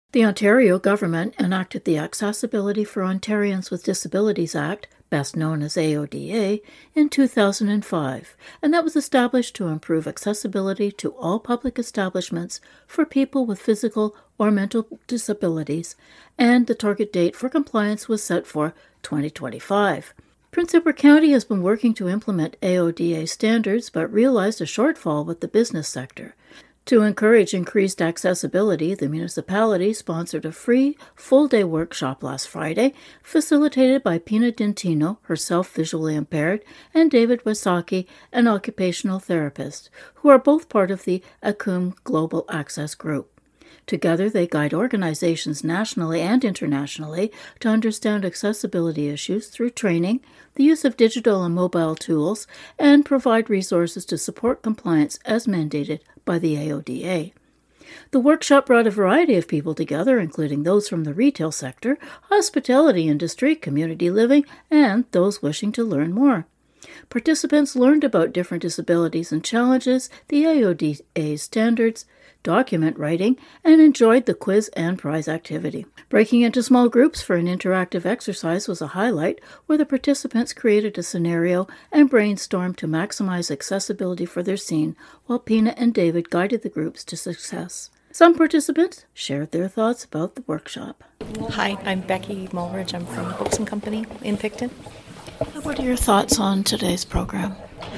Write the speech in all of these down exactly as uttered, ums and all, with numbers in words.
The Ontario government enacted the Accessibility for Ontarians with Disabilities Act, best known as A O D A, in two thousand five, and that was established to improve accessibility to all public establishments for people with physical or mental disabilities, and the target date for compliance was set for twenty twenty-five. Prince Edward County has been working to implement A O D A standards but realized a shortfall with the business sector. To encourage increased accessibility, the municipality sponsored a free, full-day workshop last Friday, facilitated by Pina Dentino, herself visually impaired, and David Wasaki, an occupational therapist, who are both part of the A C U M Global Access Group. Together, they guide organizations nationally and internationally to understand accessibility issues through training, the use of digital and mobile tools, and provide resources to support compliance as mandated by the A O D A. The workshop brought a variety of people together, including those from the retail sector, hospitality industry, community living, and those wishing to learn more. Participants learned about different disabilities and challenges, the A O D A standards, document writing, and enjoyed the quiz and prize activity. Breaking into small groups for an interactive exercise was a highlight, where the participants created a scenario and brainstormed to maximize accessibility for their scene, while Pina and David guided the groups to success. Some participants shared their thoughts about the workshop. Hi, I'm Becky Mulridge. I'm from Books and Company in Picton. What are your thoughts on today's program?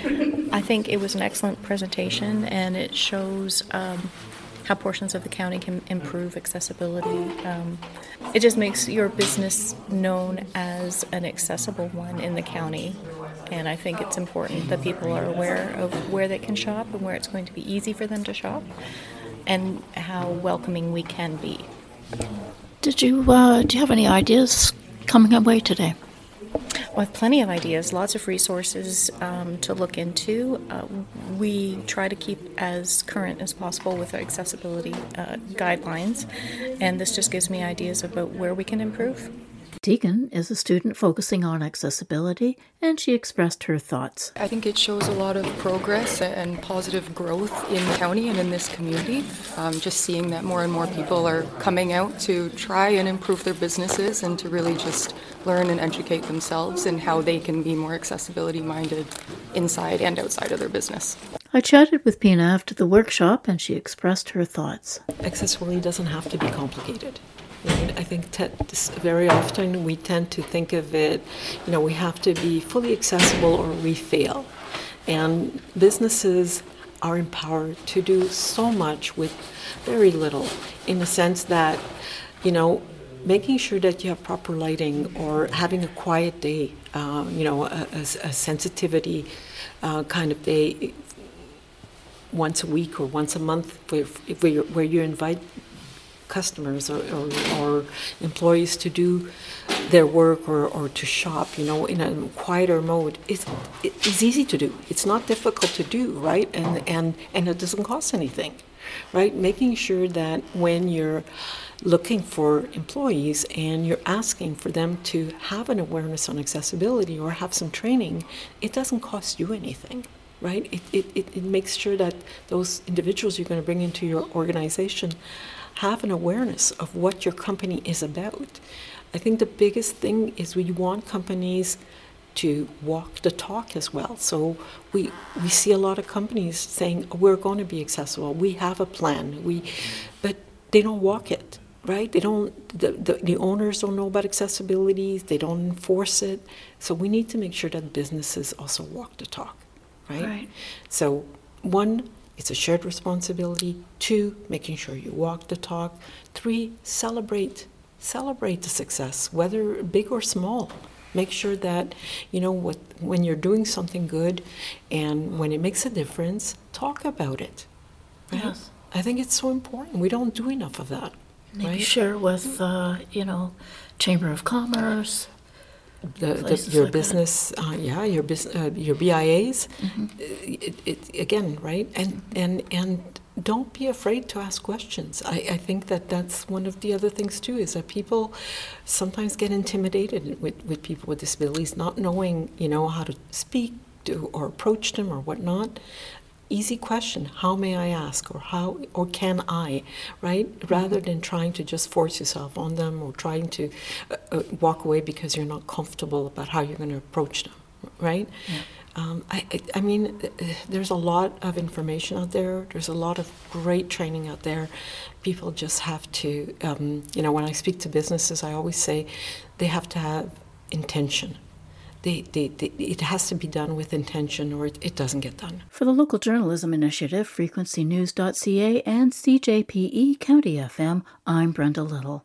I think it was an excellent presentation, and it shows um, how portions of the county can improve accessibility. Um, it just makes your business known as an accessible one in the county, and I think it's important that people are aware of where they can shop and where it's going to be easy for them to shop, and how welcoming we can be. Did you uh, do you have any ideas coming away today? Well, I have plenty of ideas, lots of resources um, to look into. Uh, we try to keep as current as possible with our accessibility uh, guidelines, and this just gives me ideas about where we can improve. Tegan is a student focusing on accessibility, and she expressed her thoughts. I think it shows a lot of progress and positive growth in the county and in this community. Um, just seeing that more and more people are coming out to try and improve their businesses and to really just learn and educate themselves and how they can be more accessibility-minded inside and outside of their business. I chatted with Pina after the workshop, and she expressed her thoughts. Accessibility doesn't have to be complicated. Right? I think te- very often we tend to think of it, you know, we have to be fully accessible or we fail. And businesses are empowered to do so much with very little, in the sense that, you know, making sure that you have proper lighting or having a quiet day, uh, you know, a, a, a sensitivity uh, kind of day once a week or once a month where, where, where you invite customers or, or, or employees to do their work or, or to shop, you know, in a quieter mode. It's, it's easy to do. It's not difficult to do, right? And, and, and it doesn't cost anything, right? Making sure that when you're looking for employees and you're asking for them to have an awareness on accessibility or have some training, it doesn't cost you anything. Right? It, it, it, it makes sure that those individuals you're going to bring into your organization have an awareness of what your company is about. I think the biggest thing is we want companies to walk the talk as well. So we we see a lot of companies saying, we're going to be accessible, we have a plan, we, but they don't walk it. Right? They don't. The, the the owners don't know about accessibility. They don't enforce it. So we need to make sure that businesses also walk the talk. Right? Right. So, one, it's a shared responsibility. Two, making sure you walk the talk. Three, celebrate. Celebrate the success, whether big or small. Make sure that, you know, what when you're doing something good and when it makes a difference, talk about it. Right? Yes. I think it's so important. We don't do enough of that. Maybe right? share with, uh, you know, Chamber of Commerce. The, the, your like business, uh, yeah, your bus- uh, your B I As, mm-hmm. it, it, again, right? And and and don't be afraid to ask questions. I, I think that that's one of the other things too, is that people sometimes get intimidated with, with people with disabilities, not knowing, you know, how to speak to or approach them or whatnot. easy question, how may I ask, or how, or can I, right? Rather than trying to just force yourself on them or trying to uh, uh, walk away because you're not comfortable about how you're going to approach them, right? Yeah. Um, I, I, I mean, uh, there's a lot of information out there. There's a lot of great training out there. People just have to, um, you know, when I speak to businesses, I always say they have to have intention. They, they, they, it has to be done with intention or it, it doesn't get done. For the Local Journalism Initiative, frequency news dot c a and C J P E County F M, I'm Brenda Little.